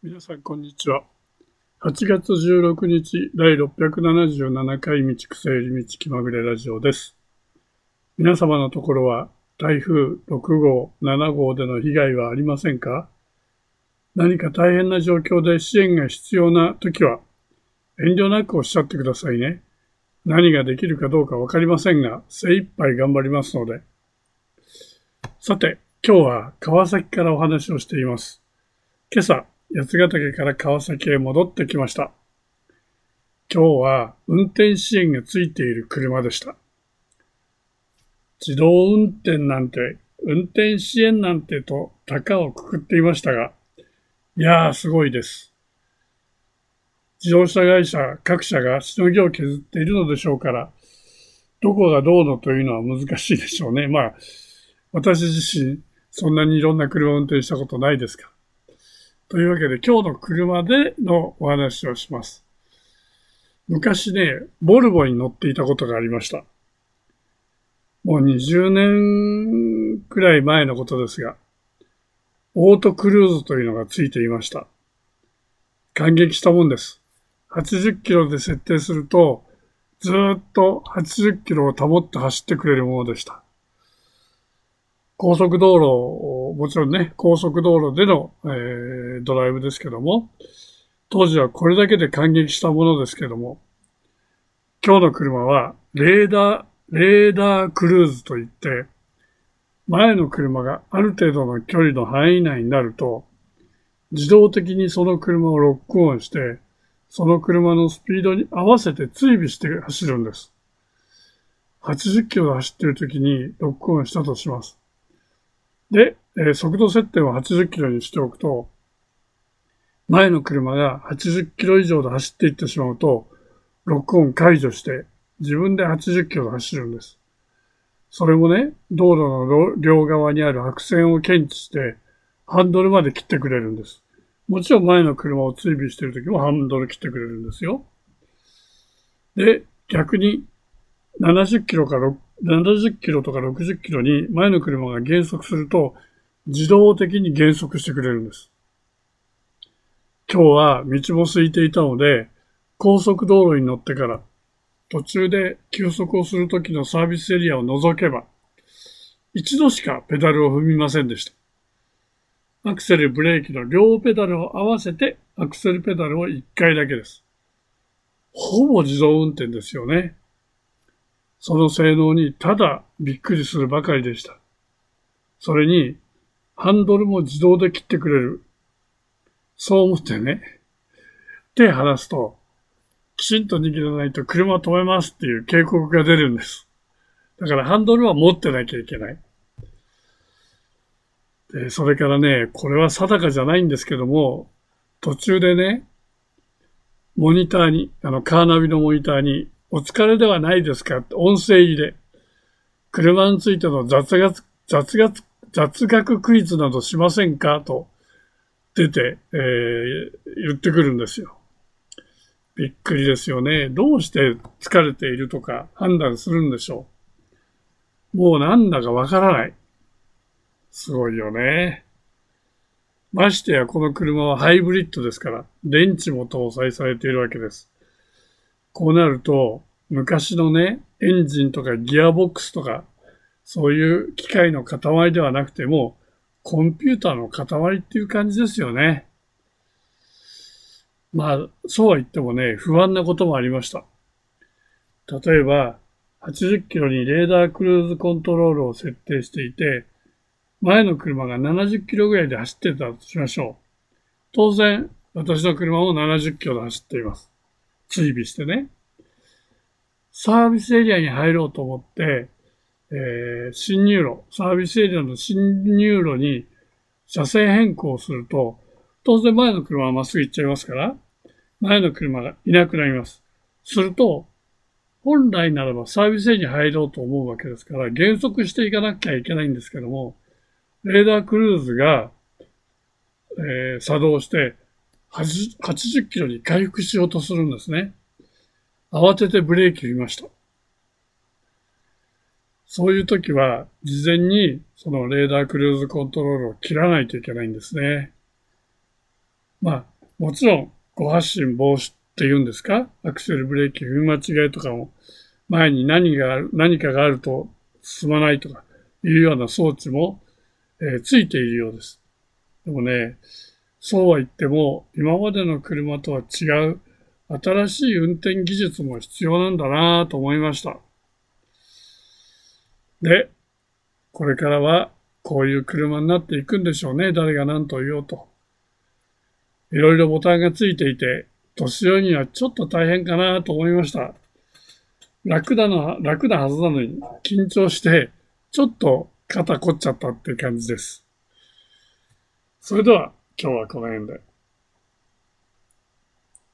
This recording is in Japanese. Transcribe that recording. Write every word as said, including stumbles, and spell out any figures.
皆さんこんにちは。はちがつじゅうろくにちだいろっぴゃくななじゅうななかい道草より道気まぐれラジオです。皆様のところは台風ろくごう、ななごうでの被害はありませんか？何か大変な状況で支援が必要なときは遠慮なくおっしゃってくださいね。何ができるかどうかわかりませんが精一杯頑張りますので。さて、今日は川崎からお話をしています。今朝八ヶ岳から川崎へ戻ってきました。今日は運転支援がついている車でした。自動運転なんて、運転支援なんてと高をくくっていましたが、いやーすごいです。自動車会社各社がしのぎを削っているのでしょうから、どこがどうのというのは難しいでしょうね。まあ、私自身そんなにいろんな車を運転したことないですから。というわけで今日の車でのお話をします。昔ね、ボルボに乗っていたことがありました。もうにじゅうねんくらい前のことですが、オートクルーズというのがついていました。感激したもんです。はちじゅっキロで設定すると、ずーっとはちじゅっキロを保って走ってくれるものでした。高速道路、もちろんね、高速道路での、えー、ドライブですけども、当時はこれだけで感激したものですけども、今日の車はレーダー、レーダークルーズといって、前の車がある程度の距離の範囲内になると、自動的にその車をロックオンして、その車のスピードに合わせて追尾して走るんです。はちじゅっキロで走っているときにロックオンしたとします。で、えー、速度設定をはちじゅっキロにしておくと、前の車がはちじゅっキロ以上で走っていってしまうと、ロックオン解除して自分ではちじゅっキロで走るんです。それもね、道路の両側にある白線を検知してハンドルまで切ってくれるんです。もちろん前の車を追尾しているときもハンドル切ってくれるんですよ。で、逆にななじゅっキロかななじゅっキロとかろくじゅっキロに前の車が減速すると自動的に減速してくれるんです。今日は道も空いていたので、高速道路に乗ってから途中で休息をするときのサービスエリアを除けば、一度しかペダルを踏みませんでした。アクセル、ブレーキの両ペダルを合わせてアクセルペダルをいっかいだけです。ほぼ自動運転ですよね。その性能にただびっくりするばかりでした。それに、ハンドルも自動で切ってくれる。そう思ってね、手離すと、きちんと握らないと車を止めますっていう警告が出るんです。だからハンドルは持ってなきゃいけない。で、それからね、これは定かじゃないんですけども、途中でね、モニターに、あの、カーナビのモニターに、お疲れではないですかって音声入れ。車についての雑学、雑学、雑学クイズなどしませんかと出て、えー、言ってくるんですよ。びっくりですよね。どうして疲れているとか判断するんでしょう。もうなんだかわからない。すごいよね。ましてやこの車はハイブリッドですから、電池も搭載されているわけです。こうなると、昔のね、エンジンとかギアボックスとか、そういう機械の塊ではなくても、コンピューターの塊っていう感じですよね。まあ、そうは言ってもね、不安なこともありました。例えば、はちじゅっキロにレーダークルーズコントロールを設定していて、前の車がななじゅっキロぐらいで走ってたとしましょう。当然、私の車もななじゅっキロで走っています。追尾してね。サービスエリアに入ろうと思って、えー、進入路、サービスエリアの進入路に車線変更すると、当然前の車はまっすぐ行っちゃいますから、前の車がいなくなります。すると、本来ならばサービスエリアに入ろうと思うわけですから、減速していかなきゃいけないんですけども、レーダークルーズが、えー、作動してはちじゅっキロに回復しようとするんですね。慌ててブレーキを踏みました。そういう時は、事前にそのレーダークルーズコントロールを切らないといけないんですね。まあ、 もちろん、誤発進防止っていうんですか、アクセルブレーキ踏み間違いとかも、前に何がある、何かがあると進まないとかいうような装置も、えー、ついているようです。でもね、そうは言っても、今までの車とは違う新しい運転技術も必要なんだなと思いました。で、これからはこういう車になっていくんでしょうね。誰が何と言おうと。いろいろボタンがついていて、年寄りにはちょっと大変かなと思いました。楽だな、楽なはずなのに、緊張して、ちょっと肩凝っちゃったって感じです。それでは、今日はこの辺で。